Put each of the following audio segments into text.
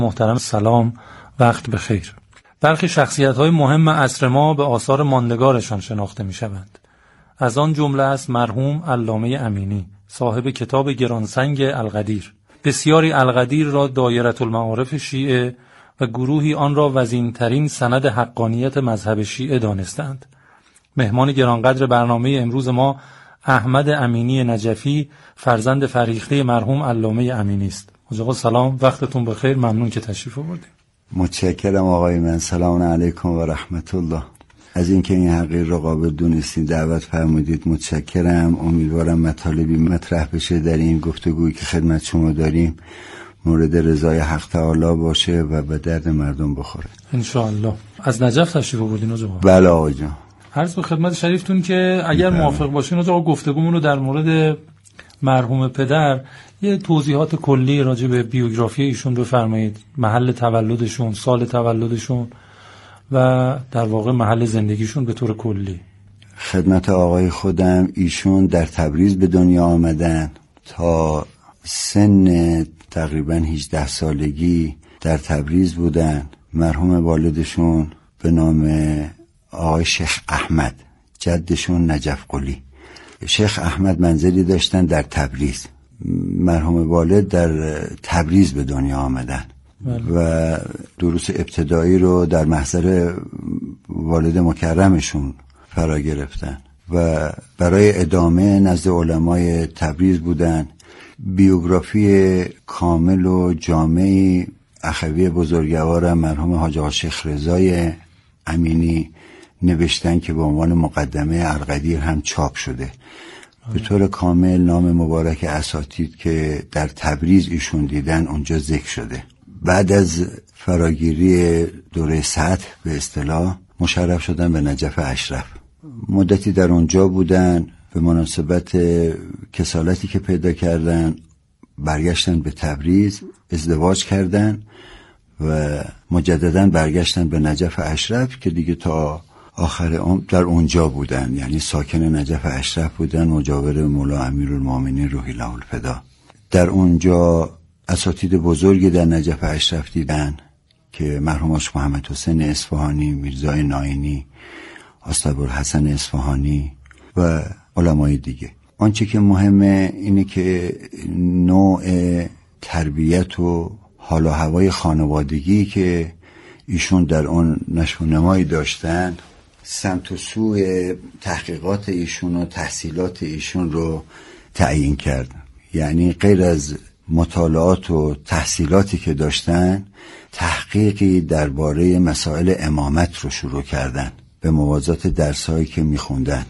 محترم سلام، وقت بخیر. برخی شخصیت‌های مهم عصر ما به آثار ماندگارشان شناخته می‌شوند. از آن جمله است مرحوم علامه امینی، صاحب کتاب گرانسنگ القدیر. بسیاری القدیر را دایره المعارف شیعه و گروهی آن را وزین‌ترین سند حقانیت مذهب شیعه دانستند. مهمان گرانقدر برنامه امروز ما احمد امینی نجفی، فرزند فرهیخته مرحوم علامه امینی است. آقا سلام، وقتتون بخیر، ممنون که تشریف آوردید. متشکرم آقای من. سلام علیکم و رحمت الله. از اینکه این حقیر را قابل دونستین دعوت فرمودید متشکرم. امیدوارم مطالبی مطرح بشه در این گفتگویی که خدمت شما داریم مورد رضای حق تعالی باشه و به درد مردم بخوره ان شاء الله. از نجف تشریف آوردین آقا؟ بله آقا جان. عرض به خدمت شریفتون که اگر موافق باشین آقا گفتگومون رو در مورد مرحوم پدر یه توضیحات کلی راجع به بیوگرافی ایشون بفرمایید، محل تولدشون، سال تولدشون و در واقع محل زندگیشون به طور کلی. خدمت آقای خودم، ایشون در تبریز به دنیا آمدن، تا سن تقریبا 18 سالگی در تبریز بودن. مرحوم والدشون به نام آقای شیخ احمد، جدشون نجف قلی. شیخ احمد منزلی داشتن در تبریز. مرحوم والد در تبریز به دنیا آمدن و دروس ابتدایی رو در محضر والد مکرمشون فرا گرفتن و برای ادامه نزد علمای تبریز بودن. بیوگرافی کامل و جامعی اخوی بزرگوار مرحوم حاج آقا شیخ رضای امینی نوشتن که به عنوان مقدمه القدیر هم چاپ شده. به طور کامل نام مبارک اساتید که در تبریز ایشون دیدن اونجا ذکر شده. بعد از فراگیری دوره سطح به اصطلاح مشرف شدن به نجف اشرف. مدتی در اونجا بودن. به مناسبت کسالتی که پیدا کردن برگشتن به تبریز، ازدواج کردن و مجددا برگشتن به نجف اشرف که دیگه تا آخر عمر در اونجا بودن، یعنی ساکن نجف اشرف بودن، مجاور مولا امیرالمومنین روحی الله الفدا. در اونجا اساتید بزرگی در نجف اشرف دیدن که مرحوم آقا محمد حسین اصفهانی، میرزای ناینی، آستابالحسن اصفهانی و علمای دیگه. آنچه که مهمه اینه که نوع تربیت و حال و هوای خانوادگی که ایشون در اون نشو و نمایی داشتن سمت و سوی تحقیقات ایشون و تحصیلات ایشون رو تعیین کرد. یعنی غیر از مطالعات و تحصیلاتی که داشتن، تحقیقی درباره مسائل امامت رو شروع کردن به موازات درسایی که میخوندن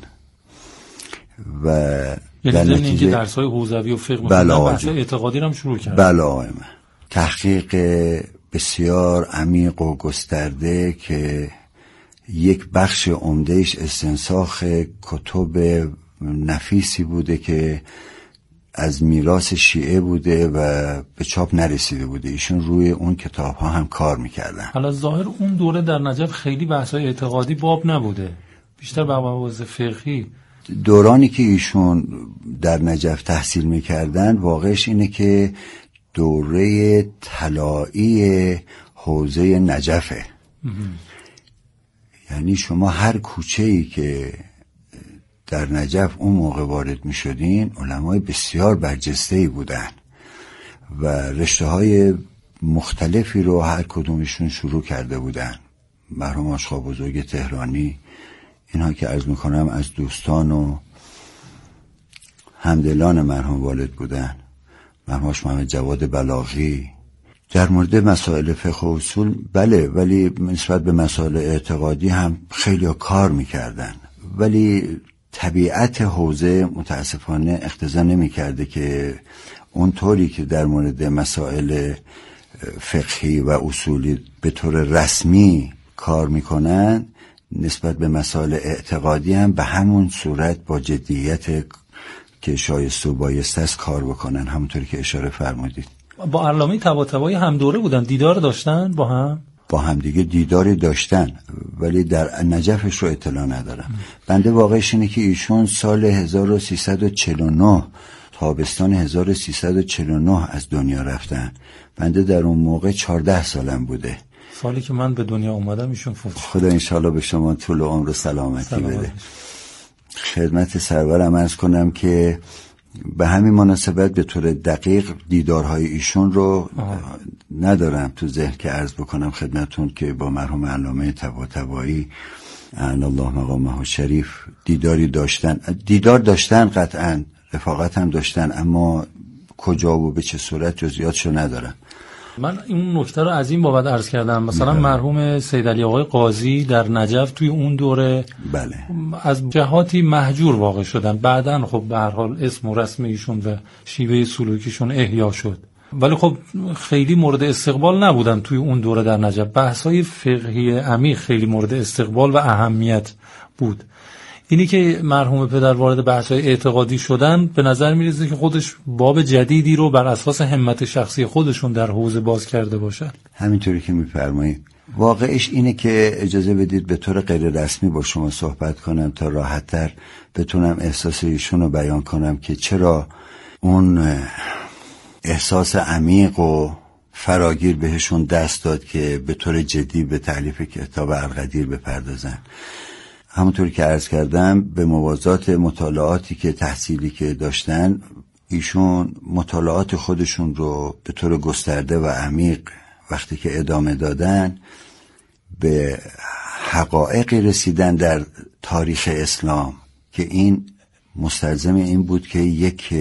و در نتیجه درسای حوزوی و فقه بحث اعتقادی هم شروع کردن. بله آقای من. تحقیق بسیار عمیق و گسترده که یک بخش عمدهش استنساخ کتب نفیسی بوده که از میراث شیعه بوده و به چاپ نرسیده بوده. ایشون روی اون کتاب ها هم کار میکردن. حالا ظاهر اون دوره در نجف خیلی بحثای اعتقادی باب نبوده، بیشتر به مباحث فقهی. دورانی که ایشون در نجف تحصیل میکردن واقعش اینه که دوره طلایی حوزه نجفه. یعنی شما هر کوچه‌ای که در نجف اون موقع وارد می شدین علمای بسیار برجسته‌ای بودن و رشته‌های مختلفی رو هر کدومشون شروع کرده بودن. مرحوم آشقا بزرگ تهرانی، اینها که عرض میکنم از دوستان و همدلان مرحوم والد بودن. مرحوم محمد جواد بلاغی در مورد مسائل فقه و اصول بله، ولی نسبت به مسائل اعتقادی هم خیلی کار میکردن، ولی طبیعت حوزه متاسفانه اقتضا نمیکرده که اونطوری که در مورد مسائل فقهی و اصولی به طور رسمی کار میکنن نسبت به مسائل اعتقادی هم به همون صورت با جدیت که شایسته و بایسته است کار بکنن، همونطوری که اشاره فرمودید. با علامه طباطبایی هم دوره بودن، دیدار داشتن با هم دیگه دیداری داشتن، ولی در نجفش رو اطلاع ندارم. بنده واقعش اینه که ایشون سال 1349 تابستان 1349 از دنیا رفتن. بنده در اون موقع 14 سالم بوده. سالی که من به دنیا اومدم ایشون فوت. خدا انشالله به شما طول عمر و سلامتی بده. خدمت سرورم عرض کنم که به همین مناسبت به طور دقیق دیدارهای ایشون رو ندارم تو ذهن که عرض بکنم خدمتون که با مرحوم علامه طباطبایی اعلی الله مقامه الشریف دیدار داشتن قطعا، رفاقت هم داشتن، اما کجا و به چه صورت جزئیاتشو ندارم. من این نکته رو از این بابت عرض کردم، مثلا مرحوم سید علی آقای قاضی در نجف توی اون دوره بله از جهاتی محجور واقع شدن، بعدن خب به هر حال اسم و رسم ایشون و شیوه سلوکیشون احیا شد، ولی خب خیلی مورد استقبال نبودن توی اون دوره در نجف. بحث‌های فقهی عمیق خیلی مورد استقبال و اهمیت بود. اینی که مرحوم پدر وارد بحث‌های اعتقادی شدن به نظر می‌رسه که خودش باب جدیدی رو بر اساس همت شخصی خودشون در حوزه باز کرده باشن. همینطوری که می‌فرمایید. واقعش اینه که اجازه بدید به طور غیر رسمی با شما صحبت کنم تا راحت‌تر بتونم احساس ایشون رو بیان کنم که چرا اون احساس عمیق و فراگیر بهشون دست داد که به طور جدی به تألیف کتاب القدیر بپردازن. همونطور که عرض کردم به موازات مطالعاتی که تحصیلی که داشتن، ایشون مطالعات خودشون رو به طور گسترده و عمیق وقتی که ادامه دادن به حقایقی رسیدن در تاریخ اسلام که این مستلزم این بود که یک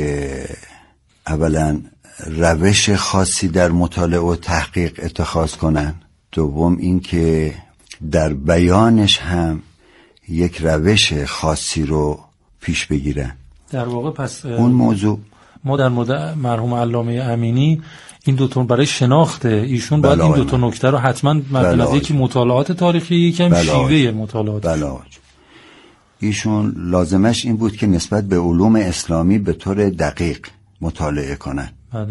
اولا روش خاصی در مطالعه و تحقیق اتخاذ کنن، دوم این که در بیانش هم یک روش خاصی رو پیش بگیرن. در واقع پس اون موضوع ما در مورد مرحوم علامه امینی این دوتا برای شناخت ایشون باید این دوتا نکته رو حتما مد نظر، یکی مطالعات تاریخی، یکم شیوه مطالعات. ایشون لازمش این بود که نسبت به علوم اسلامی به طور دقیق مطالعه کنن.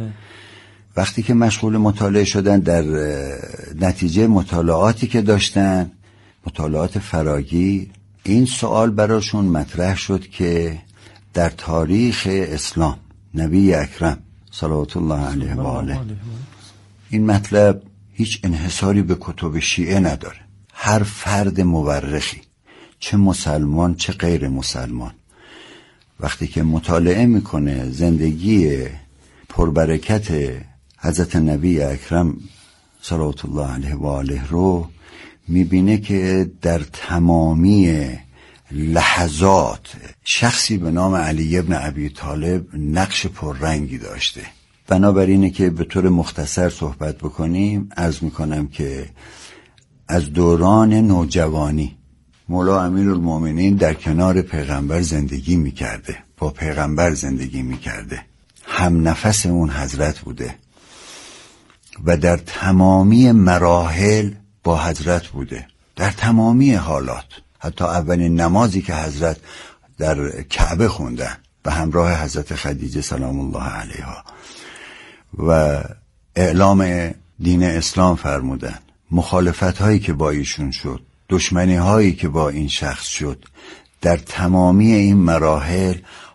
وقتی که مشغول مطالعه شدن، در نتیجه مطالعاتی که داشتن، مطالعات فراگیر، این سوال براشون مطرح شد که در تاریخ اسلام نبی اکرم صلوات الله علیه و آله این مطلب هیچ انحصاری به کتب شیعه نداره. هر فرد مورخی، چه مسلمان چه غیر مسلمان، وقتی که مطالعه میکنه زندگی پربرکت حضرت نبی اکرم صلوات الله علیه و آله رو میبینه که در تمامی لحظات شخصی به نام علی ابن ابی طالب نقش پررنگی داشته. بنابراینه که به طور مختصر صحبت بکنیم، عرض میکنم که از دوران نوجوانی مولا امیرالمومنین در کنار پیغمبر زندگی میکرده، با پیغمبر زندگی میکرده، هم نفس اون حضرت بوده و در تمامی مراحل با حضرت بوده، در تمامی حالات. حتی اولین نمازی که حضرت در کعبه خوندن به همراه حضرت خدیجه سلام الله علیها و اعلام دین اسلام فرمودن، مخالفت هایی که با ایشون شد، دشمنی هایی که با این شخص شد، در تمامی این مراحل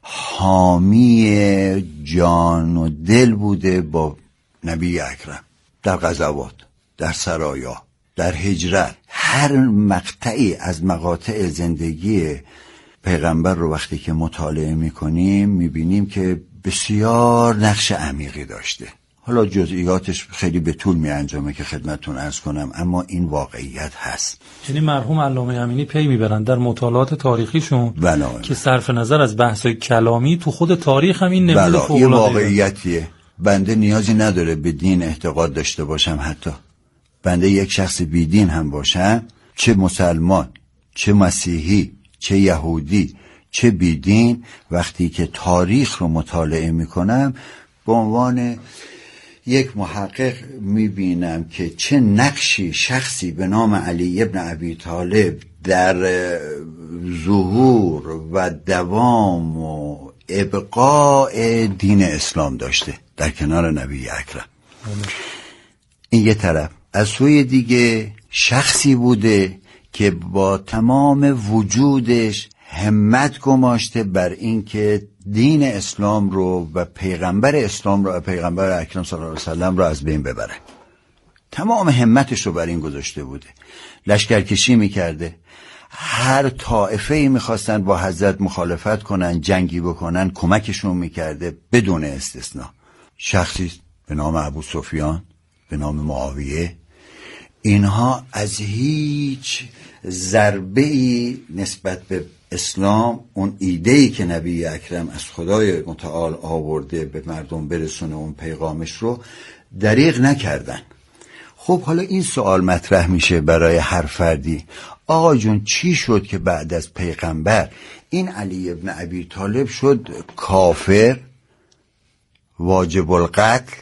حامی جان و دل بوده با نبی اکرم، در غزوات، در سرایا، در هجرت. هر مقطعی از مقاطع زندگی پیغمبر رو وقتی که مطالعه میکنیم میبینیم که بسیار نقش عمیقی داشته. حالا جزئیاتش خیلی به طول میانجامه که خدمتتون عرض کنم، اما این واقعیت هست. یعنی مرحوم علامه امینی پی میبرن در مطالعات تاریخیشون که صرف نظر از بحث‌های کلامی تو خود تاریخ هم این نمونه فوق‌العاده یه واقعیتیه. بنده نیازی نداره به دین اعتقاد داشته باشم، حتی بنده یک شخص بیدین هم باشم، چه مسلمان، چه مسیحی، چه یهودی، چه بیدین، وقتی که تاریخ رو مطالعه میکنم به عنوان یک محقق میبینم که چه نقشی شخصی به نام علی ابن ابی طالب در ظهور و دوام و ابقاء دین اسلام داشته در کنار نبی اکرم. این یه طرف. از سوی دیگه شخصی بوده که با تمام وجودش همت گماشته بر این که دین اسلام رو و پیغمبر اسلام رو و پیغمبر اکرم صلی الله علیه وسلم رو از بین ببره. تمام همتش رو بر این گذاشته بوده. لشکرکشی میکرده، هر طائفه‌ای میخواستن با حضرت مخالفت کنن، جنگی بکنن، کمکشون میکرده بدون استثناء. شخصی به نام ابو سفیان، به نام معاویه، اینها از هیچ ضربه‌ای نسبت به اسلام، اون ایده‌ای که نبی اکرم از خدای متعال آورده به مردم برسونه اون پیغامش رو، دریغ نکردن. خب حالا این سوال مطرح میشه برای هر فردی، آقا جون چی شد که بعد از پیغمبر این علی ابن ابی طالب شد کافر واجب القتل،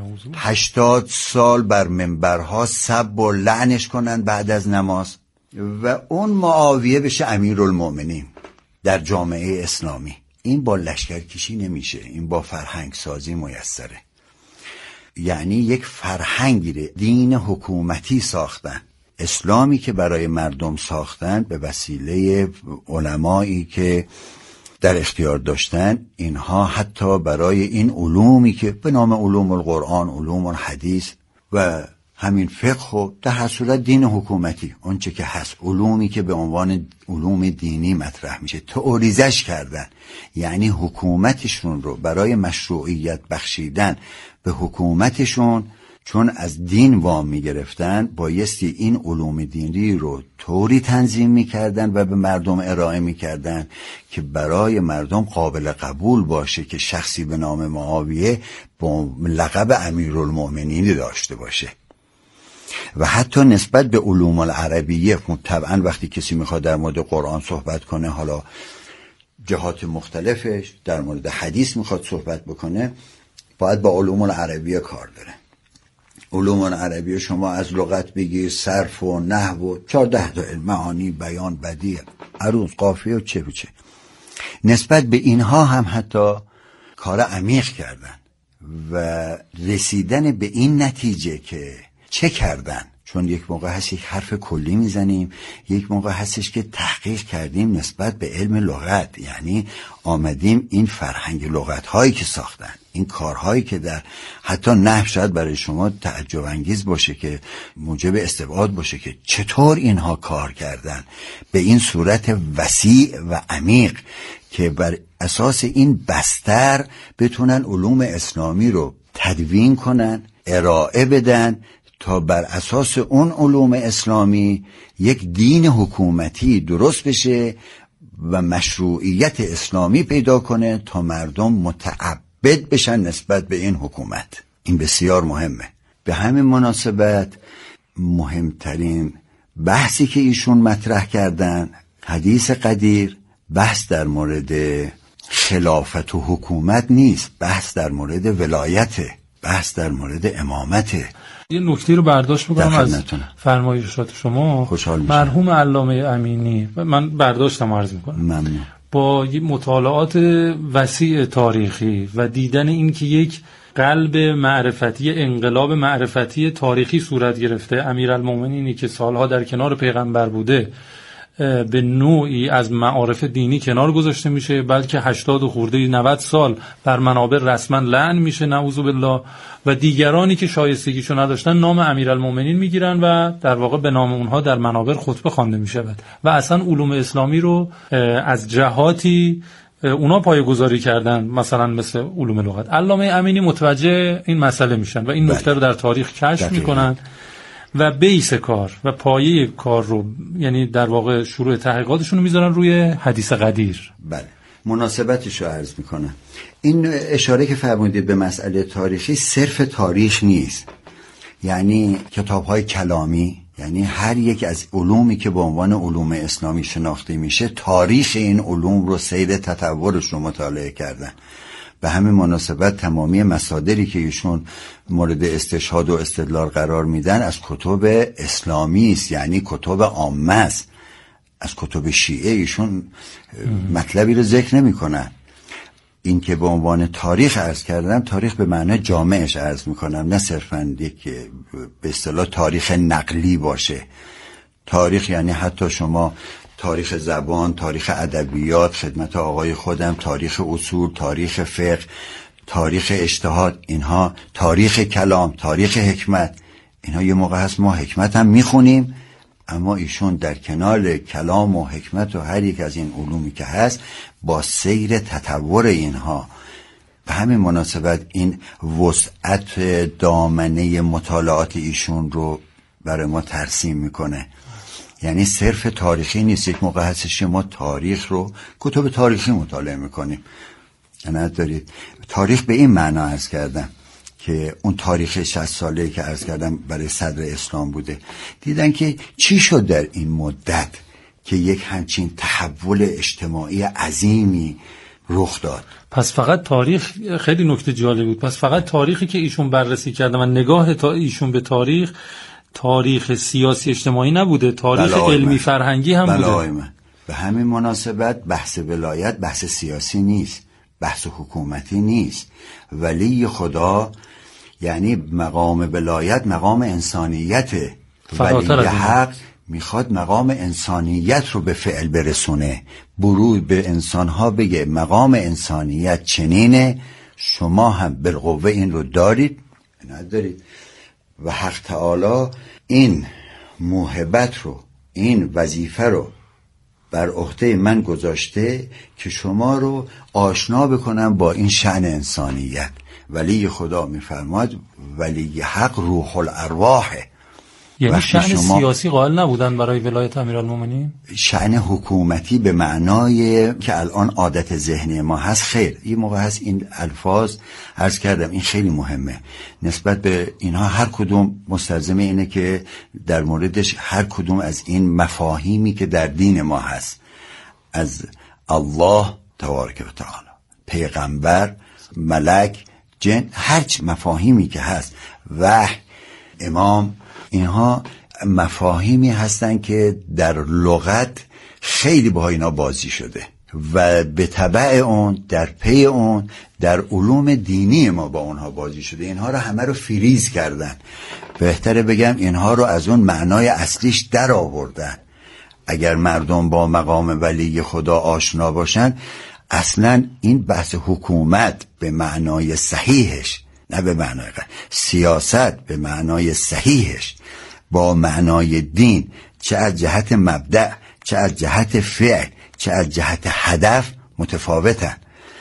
80 سال بر منبرها سب و لعنش کنن بعد از نماز، و اون معاویه بشه امیرالمؤمنین در جامعه اسلامی؟ این با لشکرکشی نمیشه، این با فرهنگ سازی میسره. یعنی یک فرهنگی دین حکومتی ساختن، اسلامی که برای مردم ساختن به وسیله علمایی که در اختیار داشتن. اینها حتی برای این علومی که به نام علوم القرآن، علوم الحدیث و همین فقه و در هر صورت دین حکومتی، اونچه که هست، علومی که به عنوان علوم دینی مطرح میشه، تئوریزش کردن. یعنی حکومتشون رو برای مشروعیت بخشیدن به حکومتشون، چون از دین وام میگرفتن، بایستی این علوم دینی رو طوری تنظیم میکردن و به مردم ارائه میکردن که برای مردم قابل قبول باشه که شخصی به نام معاویه با لقب امیرالمؤمنین داشته باشه. و حتی نسبت به علوم العربیه، طبعا وقتی کسی میخواد در مورد قرآن صحبت کنه، حالا جهات مختلفش، در مورد حدیث میخواد صحبت بکنه، باید با علوم العربیه کار داره. علوم العربیه شما از لغت بگیر، صرف و نحو و 14 تا علم، معانی، بیان، بدیع، عروض، قافیه و چه بچه. نسبت به اینها هم حتی کار عمیق کردن و رسیدن به این نتیجه که چه کردن. چون یک موقع هست یک حرف کلی میزنیم، یک موقع هستش که تحقیق کردیم نسبت به علم لغت، یعنی آمدیم این فرهنگ لغت هایی که ساختن، این کارهایی که در حتی نحو شاید برای شما تعجب انگیز باشه که موجب استبعاد باشه که چطور اینها کار کردن به این صورت وسیع و عمیق که بر اساس این بستر بتونن علوم اسلامی رو تدوین کنن، ارائه بدن، تا بر اساس اون علوم اسلامی یک دین حکومتی درست بشه و مشروعیت اسلامی پیدا کنه تا مردم متعبد بشن نسبت به این حکومت. این بسیار مهمه. به همین مناسبت مهمترین بحثی که ایشون مطرح کردن، حدیث قدیر، بحث در مورد خلافت و حکومت نیست، بحث در مورد ولایته، بحث در مورد امامته. یه نکته رو برداشت بکنم از فرمایشات شما. مرحوم علامه امینی، من برداشتم عرض میکنم، ممنون، با مطالعات وسیع تاریخی و دیدن این که یک قلب معرفتی، انقلاب معرفتی تاریخی صورت گرفته، امیرالمومنینی که سالها در کنار پیغمبر بوده به نوعی از معارف دینی کنار گذاشته میشه، بلکه 80 خورده 90 سال بر منابر رسما لعن میشه، نعوذ بالله، و دیگرانی که شایستگیشو نداشتن نام امیرالمومنین میگیرن و در واقع به نام اونها در منابر خطبه خوانده میشود و اصلا علوم اسلامی رو از جهاتی اونا پایه‌گذاری کردن، مثلا مثل علوم لغت. علامه امینی متوجه این مسئله میشن و این نکته رو در تاریخ کشف میکنن و بیس کار و پایه کار رو، یعنی در واقع شروع تحقیقاتشون رو میذارن روی حدیث قدیر. بله، مناسبتش رو عرض میکنم. این اشاره که فرمودید به مسئله تاریخی صرف تاریخ نیست، یعنی کتاب‌های کلامی، یعنی هر یک از علومی که به عنوان علوم اسلامی شناخته میشه، تاریخ این علوم رو، سیر تطورش رو مطالعه کردن. به همین مناسبت تمامی مصادری که ایشون مورد استشهاد و استدلال قرار میدن از کتب اسلامی است، یعنی کتب عامه است. از کتب شیعه ایشون مطلبی رو ذکر نمی کنن. این که به عنوان تاریخ عرض کردم، تاریخ به معنی جامعش عرض می کنم، نه صرفاً یک به اصطلاح تاریخ نقلی باشه. تاریخ یعنی حتی شما تاریخ زبان، تاریخ ادبیات، خدمت آقای خودم تاریخ اصول، تاریخ فقه، تاریخ اجتهاد، اینها تاریخ کلام، تاریخ حکمت. اینها یه موقع هست ما حکمت هم میخونیم، اما ایشون در کنار کلام و حکمت و هر یک از این علومی که هست با سیر تطور اینها به همین مناسبت این وسعت دامنه مطالعات ایشون رو برای ما ترسیم میکنه. یعنی صرف تاریخی نیست. یک موقع هستش ما تاریخ رو کتب تاریخی مطالعه میکنیم، ندارید تاریخ به این معنا عرض کردم که اون تاریخ 60 ساله که عرض کردم برای صدر اسلام بوده، دیدن که چی شد در این مدت که یک همچین تحول اجتماعی عظیمی رخ داد. پس فقط تاریخ خیلی نکته جالب بود. پس فقط تاریخی که ایشون بررسی کردن و نگاه ایشون به تاریخ سیاسی اجتماعی نبوده، تاریخ علمی فرهنگی هم بوده. به همین مناسبت بحث ولایت بحث سیاسی نیست، بحث حکومتی نیست. ولی خدا یعنی مقام ولایت مقام انسانیته. ولی حق میخواد مقام انسانیت رو به فعل برسونه، بروز به انسانها بگه مقام انسانیت چنینه، شما هم بالقوه این رو دارید ندارید. و حق تعالی این موهبت رو، این وظیفه رو بر عهده من گذاشته که شما رو آشنا بکنم با این شأن انسانیت. ولی خدا میفرماد ولی حق روح الارواحه. یعنی شأن سیاسی قائل نبودن برای ولایت امیرالمومنین؟ شأن حکومتی به معنای که الان عادت ذهنی ما هست خیر. یه موقع هست این الفاظ عرض کردم این خیلی مهمه نسبت به اینها. هر کدوم مستلزم اینه که در موردش هر کدوم از این مفاهیمی که در دین ما هست، از الله تبارک و تعالی، پیغمبر، ملک، جن، هر مفاهیمی که هست، وحی، امام، اینها مفاهیمی هستن که در لغت خیلی با اینا بازی شده و به تبع اون در پی اون در علوم دینی ما با اونها بازی شده. اینها رو همه رو فریز کردن، بهتره بگم اینها رو از اون معنای اصلیش در آوردن. اگر مردم با مقام ولی خدا آشنا باشن، اصلا این بحث حکومت به معنای صحیحش، نه به معنای سیاست به معنای صحیحش، با معنای دین، چه از جهت مبدأ، چه از جهت فعل، چه از جهت هدف متفاوتن.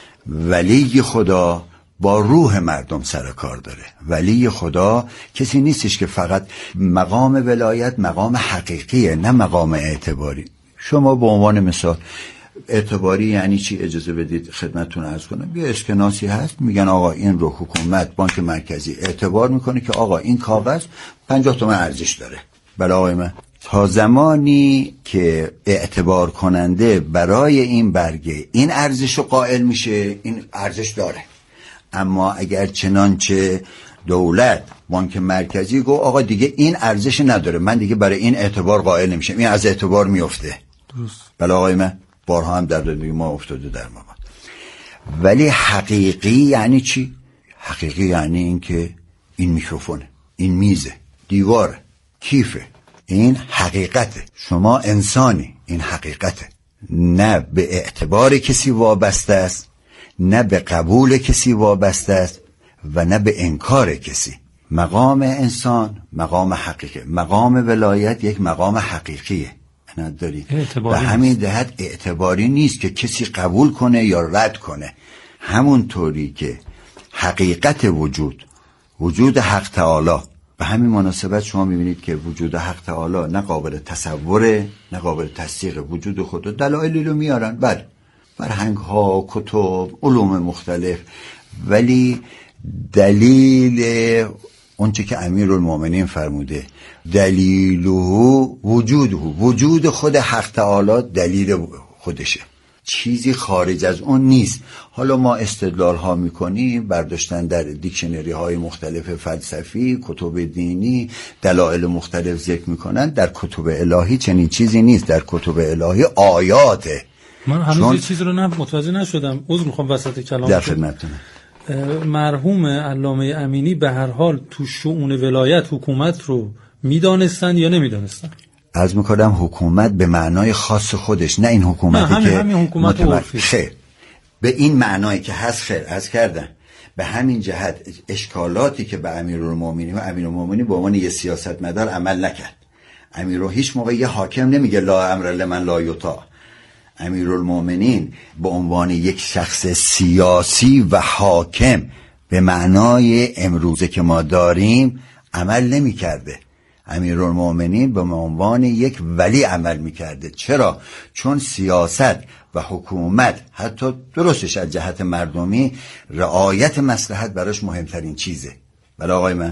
ولی خدا با روح مردم سر کار داره. ولی خدا کسی نیستش که فقط مقام ولایت مقام حقیقیه، نه مقام اعتباری. شما به عنوان مثال اعتباری یعنی چی؟ اجازه بدید خدمتتون عرض کنم. یه اسکناسی هست میگن آقا این رو حکومت بانک مرکزی اعتبار میکنه که آقا این کاغذ 50 تومن ارزش داره. بله آقای من، تا زمانی که اعتبار کننده برای این برگه این ارزش رو قائل میشه، این ارزش داره. اما اگر چنانچه دولت بانک مرکزی گو آقا دیگه این ارزش نداره، من دیگه برای این اعتبار قائل نمیشم، این از اعتبار میفته. درست. بله آقای من، بارها هم در زندگی ما افتاده در ما. ولی حقیقی یعنی چی؟ حقیقی یعنی این که این میکروفونه، این میزه، دیواره، کیفه، این حقیقته. شما انسانی، این حقیقته. نه به اعتبار کسی وابسته است، نه به قبول کسی وابسته است و نه به انکار کسی. مقام انسان مقام حقیقی، مقام ولایت یک مقام حقیقیه، نداری. و همین جهت اعتباری نیست که کسی قبول کنه یا رد کنه. همون طوری که حقیقت وجود حق تعالی، به همین مناسبت شما میبینید که وجود حق تعالی نه قابل تصوره نه قابل تصدیق. وجود خدا دلایلی رو میارن، بله، فرهنگ ها، کتب، علوم مختلف، ولی دلیل اونچه که امیرالمومنین فرموده دلیله وجوده، وجود خود حق تعالی دلیل خودشه، چیزی خارج از اون نیست. حالا ما استدلال ها میکنیم، برداشتن در دیکشنری های مختلف فلسفی، کتب دینی دلایل مختلف ذکر میکنن. در کتب الهی چنین چیزی نیست. در کتب الهی آیاته. من هنوز یه چیز رو متوجه نشدم، عذر میخوام وسط کلام. در خدمتتونم. مرحوم علامه امینی به هر حال تو شؤون ولایت حکومت رو میدانستن یا نمیدانستن؟ عرض میکنم حکومت به معنای خاص خودش، نه این حکومتی همین حکومت عرفی خیر به این معنایی که هست. خیر عرض کردم به همین جهت اشکالاتی که به امیرالمومنین و امیرالمومنین به عنوان یه سیاستمدار عمل نکرد. هیچ موقع یه حاکم نمیگه لا امر لمن لا یطاع. امیرالمومنین به عنوان یک شخص سیاسی و حاکم به معنای امروزه که ما داریم عمل نمی کرده. امیرالمومنین به عنوان یک ولی عمل می کرده. چرا؟ چون سیاست و حکومت حتی درستش از جهت مردمی رعایت مصلحت براش مهمترین چیزه. بله آقای من،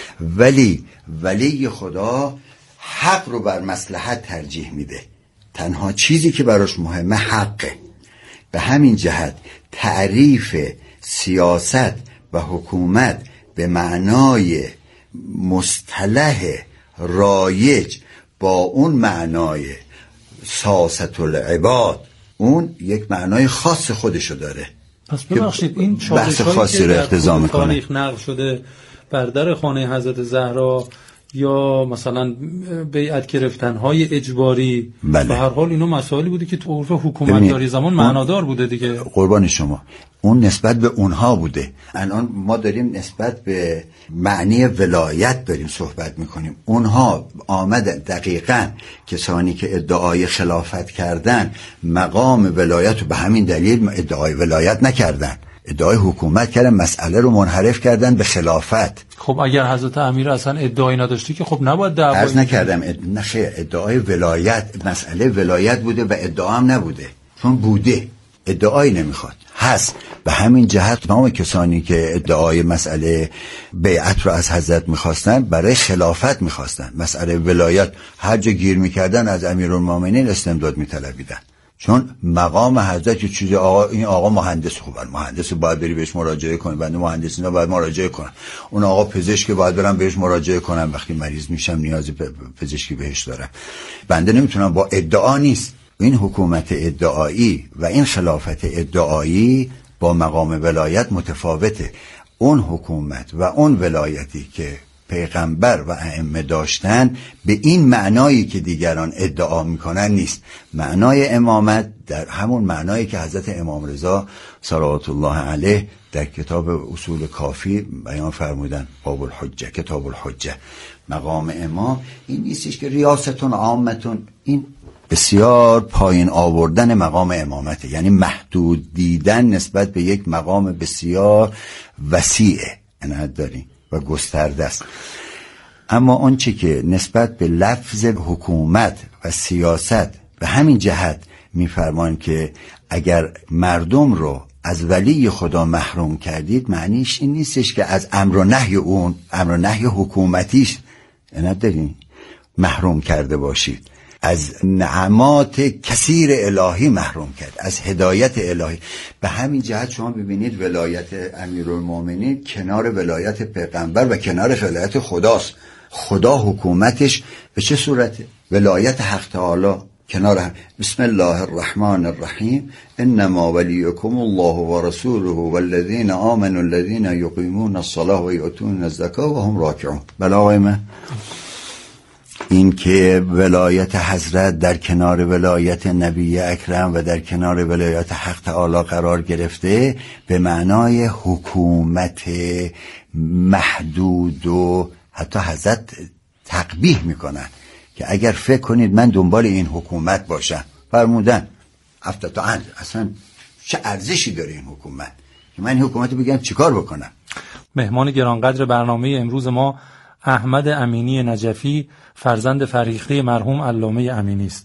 ولی خدا حق رو بر مصلحت ترجیح میده. تنها چیزی که براش مهمه حقه. به همین جهت تعریف سیاست و حکومت به معنای مصطلح رایج با اون معنای سیاست العباد، اون یک معنای خاص خودشو داره. پس ببخشید این بحث خاصی رو اقتضا میکنه. تاریخ نقل شده بر در خانه حضرت زهرا یا مثلا بیعت گرفتن‌های اجباری، بله. به هر حال اینا مسائلی بوده که تو عرف حکومتداری زمان معنادار بوده دیگه. قربان شما، اون نسبت به اونها بوده. الان ما داریم نسبت به معنی ولایت داریم صحبت میکنیم. اونها آمدن دقیقاً کسانی که ادعای خلافت کردن مقام ولایت رو به همین دلیل ادعای ولایت نکردن، ادعای حکومت کردن، مسئله رو منحرف کردن به خلافت. خب اگر حضرت امیر اصلا ادعایی نداشتی که خب نباید دعوا. عرض نکردم ادعای ولایت، مسئله ولایت بوده و ادعا هم نبوده، چون بوده ادعایی نمیخواد هست. به همین جهت تمام کسانی که ادعای مسئله بیعت رو از حضرت میخواستن برای خلافت میخواستن. مسئله ولایت هر جا گیر میکردن از امیرالمومنین استمداد میطلبیدن، چون مقام حضرت چیزی این آقا مهندس، خوبه مهندس باید بری بهش مراجعه کنی، بنده مهندسینا باید مراجعه کنن، اون آقا پزشک باید برم بهش مراجعه کنم وقتی مریض میشم نیاز به پزشکی بهش دارم. بنده نمیتونم، با ادعا نیست. این حکومت ادعایی و این خلافت ادعایی با مقام ولایت متفاوته. اون حکومت و اون ولایتی که پیغمبر و ائمه داشتن به این معنایی که دیگران ادعا میکنن نیست. معنای امامت در همون معنایی که حضرت امام رضا صلوات الله علیه در کتاب اصول کافی بیان فرمودن، باب الحجه، کتاب الحجه. مقام امام این نیستش که ریاستون عامتون، این بسیار پایین آوردن مقام امامته، یعنی محدود دیدن نسبت به یک مقام بسیار وسیعه عنایت داریم و گسترده است. اما آنچه که نسبت به لفظ حکومت و سیاست به همین جهت میفرمان که اگر مردم رو از ولی خدا محروم کردید، معنیش این نیستش که از امر و نهی اون، امر و نهی حکومتیش عنایت داریم محروم کرده باشید، از نعمات کثیر الهی محروم کرد، از هدایت الهی. به همین جهت شما ببینید ولایت امیرالمومنین کنار ولایت پیغمبر و کنار ولایت خداست. خدا حکومتش به چه صورته؟ ولایت حق تعالی کنار هم. بسم الله الرحمن الرحیم، انما ولیکم الله و رسوله والذین آمنوا الذین یقیمون الصلاة و یؤتون الزکاة و هم راکعون. بله آقای من، این که ولایت حضرت در کنار ولایت نبی اکرم و در کنار ولایت حق تعالی قرار گرفته به معنای حکومت محدود و حتی حضرت تقبیح میکنن که اگر فکر کنید من دنبال این حکومت باشم، فرمودن افتتاحاً اصلا چه ارزشی داره این حکومت که من این حکومت بگم چیکار بکنم. مهمان گرانقدر برنامه امروز ما احمد امینی نجفی، فرزند فریخته مرحوم علامه امینی است.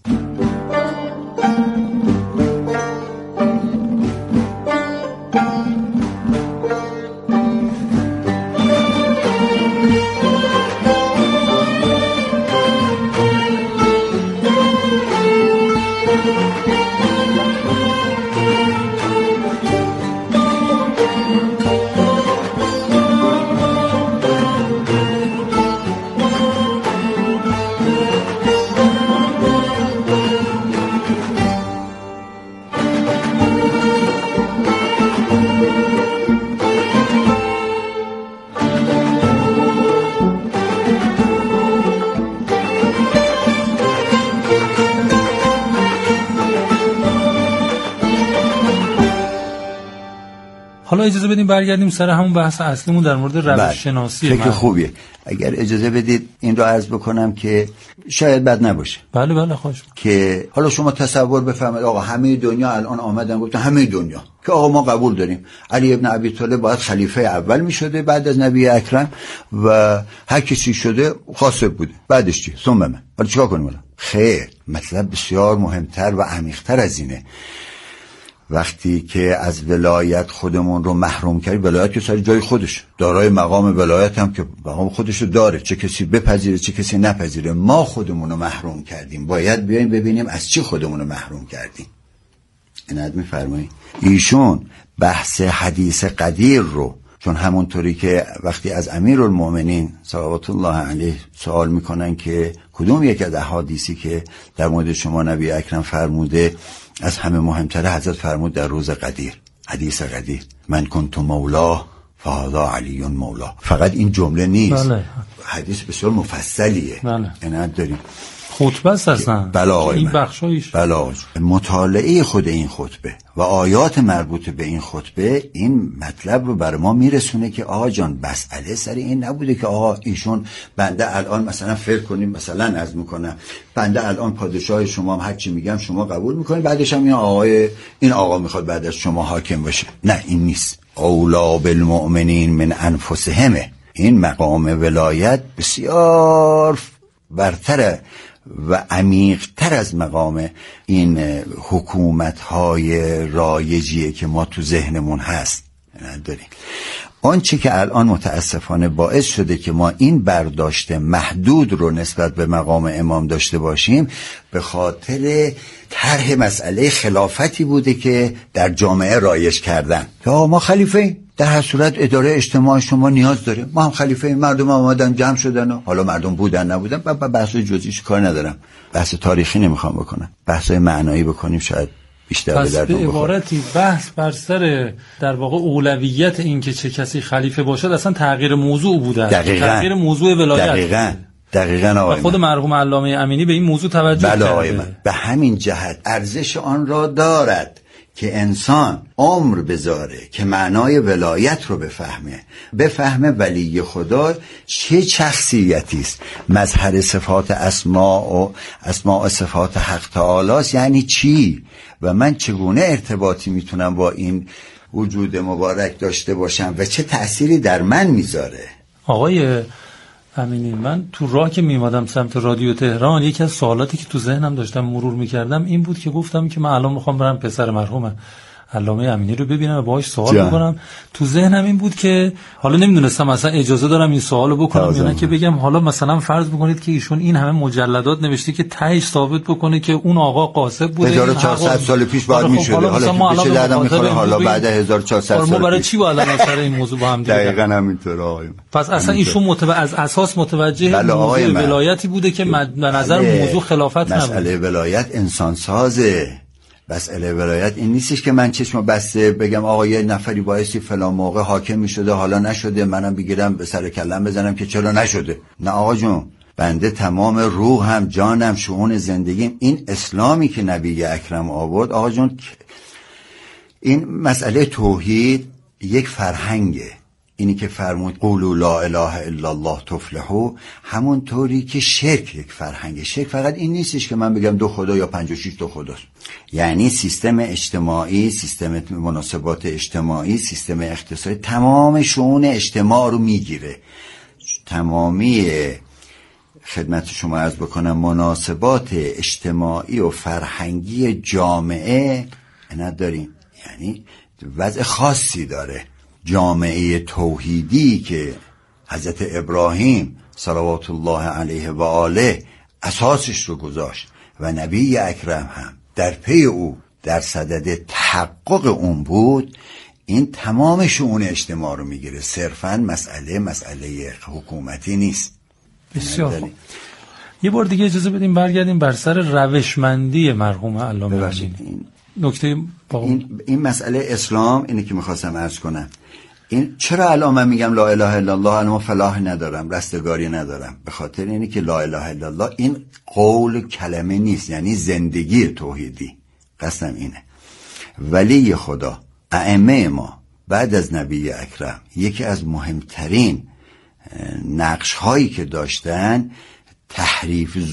حالا اجازه بدیم برگردیم سر همون بحث اصلیمون در مورد روش شناسی. فکر خوبیه. اگر اجازه بدید این رو عرض بکنم که شاید بد نباشه. بله خوش. که حالا شما تصور بفرمایید آقا همه دنیا الان آمدن گفتن همه دنیا که آقا ما قبول داریم علی ابن ابی طالب باید خلیفه اول میشده بعد از نبی اکرم و هر کسی شده خاسر بوده، بعدش چی؟ ثم من. حالا چیکار کنیم؟ خیر، مطلب بسیار مهمتر و عمیق‌تر از اینه. وقتی که از ولایت خودمون رو محروم کردیم، ولایت که سر جای خودش، دارای مقام ولایت هم که مقام خودش رو داره، چه کسی بپذیره چه کسی نپذیره، ما خودمون رو محروم کردیم. باید بیایم ببینیم از چی خودمون رو محروم کردیم. اینت میفرمایید ایشون بحث حدیث قدیر رو، چون همونطوری که وقتی از امیرالمومنین صلوات الله علیه سوال میکنن که کدوم یک از احادیثی که در مورد شما نبی اکرم فرموده از همه مهمتره، حضرت فرمود در روز قدیر، حدیث قدیر، من کنت مولا فهذا علی مولا. فقط این جمله نیست. بله. حدیث بسیار مفصلیه. بله. اینت داریم خطبه است اصلا. این بخشایش. بله. مطالعه خود این خطبه و آیات مربوط به این خطبه این مطلب رو برای ما میرسونه که آقا جان مسئله سر این نبوده که آقا ایشون بنده الان مثلا فکر کنیم، مثلا عرض میکنم بنده الان پادشاه شما هر چی میگم شما قبول میکنید، بعدش هم این آقا میخواد بعد از شما حاکم بشه. نه این نیست. اولا بالمؤمنین من انفسهم. این مقام ولایت بسیار برتره و عمیق‌تر از مقام این حکومت‌های رایجیه که ما تو ذهنمون هست نداریم. آنچه که الان متاسفانه باعث شده که ما این برداشت محدود رو نسبت به مقام امام داشته باشیم به خاطر طرح مسئله خلافتی بوده که در جامعه رایج کردن. یا ما خلیفه در هر صورت اداره اجتماع شما نیاز داره، ما هم خلیفه، مردم آمدن جمع شدن و حالا مردم بودن نبودن. بحث جزئیش کار ندارم، بحث تاریخی نمیخوام بکنم، بحث معنایی بکنیم شاید بیشتر به دردم بخوره. عبارتی بحث بر سر در واقع اولویت این که چه کسی خلیفه باشد اصلا تغییر موضوع بوده. تغییر موضوع ولایت. دقیقاً آقای خود مرحوم علامه امینی به این موضوع توجه کرده. آقای من. به همین جهت ارزش آن را دارد که انسان عمر بذاره که معنای ولایت رو بفهمه ولی خدا چه شخصیتی است، مظهر صفات اسماء و صفات حق تعالی است یعنی چی و من چگونه ارتباطی میتونم با این وجود مبارک داشته باشم و چه تأثیری در من میذاره. آقای امینی، من تو راه که میمادم سمت رادیو تهران یکی از سوالاتی که تو ذهنم داشتم مرور میکردم این بود که گفتم که من الان میخوام برم پسر مرحوم علامه امینی رو ببینم و باهاش سوال بکنم. تو ذهنم این بود که حالا نمیدونستم اصلا اجازه دارم این سوالو بکنم یا نه که بگم حالا مثلا فرض بکنید که ایشون این همه مجلدات نوشته که تهش ثابت بکنه که اون آقا قاسب بوده 1400 سال پیش بعد میشده. حالا چه دردم میخوره حالا بعد 1400 سال ما برای چی باید الان سر این موضوع با هم دیگه دقیقاً همینطوره آقای. پس اصلا ایشون از اساس متوجه موضوع ولایتی بوده که به نظر موضوع خلافت نبود. مسئله ولایت انسان سازه. مسئله ولایت این نیستش که من چشم بسته بگم آقا یه نفری بایستی فلان موقع حاکم میشده حالا نشده منم بگیرم به سر کلم بزنم که چرا نشده. نه آقا جون، بنده تمام روحم جانم شؤون زندگیم این اسلامی که نبی اکرم آورد. آقا جون این مسئله توحید یک فرهنگه. اینی که فرمود قولوا لا اله الا الله تفلحوا، همون طوری که شرک یک فرهنگه. شرک فقط این نیستش که من بگم دو خدا یا 56 تا خداست، یعنی سیستم اجتماعی، سیستم مناسبات اجتماعی، سیستم اقتصادی، تمام شؤون اجتماع رو میگیره. تمامی خدمت شما عرض بکنم مناسبات اجتماعی و فرهنگی جامعه نداریم، یعنی وضع خاصی داره. جامعه توحیدی که حضرت ابراهیم صلوات الله علیه و آله اساسش رو گذاشت و نبی اکرم هم در پی او در صدد تحقق اون بود، این تمام شؤون اجتماع رو میگیره، صرفاً مسئله حکومتی نیست. بسیار خوب. یه بار دیگه اجازه بدیم برگردیم بر سر روشمندی مرحوم علامه امینی. نکته این مسئله اسلام اینه که میخواستم عرض کنم. این چرا الان من میگم لا اله الا الله الان فلاح ندارم، رستگاری ندارم؟ به خاطر اینه که لا اله الا الله این قول کلمه نیست، یعنی زندگی توحیدی. قصدم اینه ولی خدا، ائمه ما بعد از نبی اکرم یکی از مهمترین نقش هایی که داشتن تحریف